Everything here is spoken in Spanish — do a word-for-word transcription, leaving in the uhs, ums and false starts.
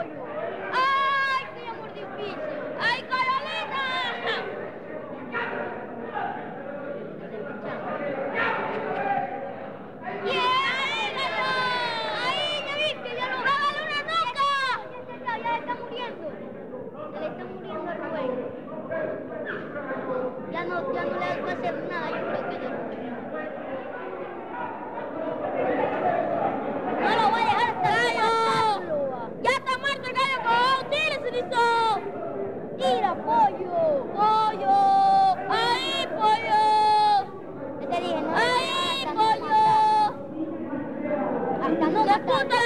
pollo! ¡Ay, qué amor difícil! ¡Ay, Carolina! ¡Bien! ¡Ahí, ya viste! ¡Ya lo va a dar una noca! Ya, ya está muriendo. Se le está muriendo el Rubén. Ya no, ya no le va a hacer nada, yo creo que ya no. ¡No lo voy a dejar hasta gallo! ¡Ya está muerto el gallo con! ¡Tírese, listo! ¡Tira, pollo! ¡Pollo! ¡Ahí, pollo! Yo te dije, no. ¡Ahí, pollo! Hasta no. ¡La puta